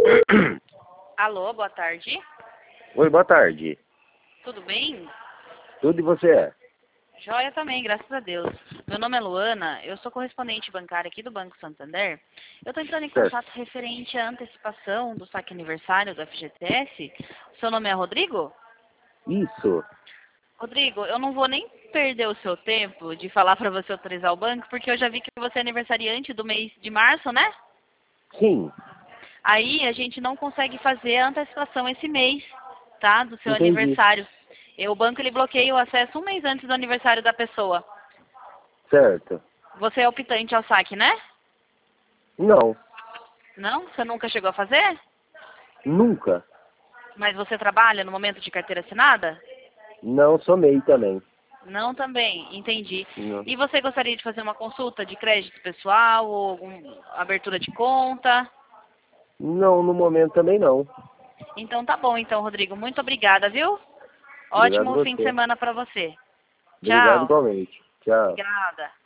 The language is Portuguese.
Alô, boa tarde. Oi, boa tarde. Tudo bem? Tudo e você? Joia também, graças a Deus. Meu nome é Luana, eu sou correspondente bancária aqui do Banco Santander. Eu estou entrando em Certo. contato referente à antecipação do saque aniversário do FGTS. Seu nome é Rodrigo? Isso. Rodrigo, eu não vou nem perder o seu tempo de falar para você autorizar o banco, porque eu já vi que você é aniversariante do mês de março, né? Sim, Aí a gente não consegue fazer a antecipação esse mês, tá? Do seu entendi. aniversário. O banco ele bloqueia o acesso um mês antes do aniversário da pessoa. Certo. Você é optante ao saque, né? Não, Não? Você nunca chegou a fazer? nunca. Mas você trabalha no momento de carteira assinada? Não sou MEI também. Não também, entendi. Não. E você gostaria de fazer uma consulta de crédito pessoal ou abertura de conta? Não, no momento também não. Então tá bom, então, Rodrigo. Muito obrigada, viu? Obrigado Ótimo fim de você. semana para você. Obrigado Tchau. igualmente. Tchau. Obrigada.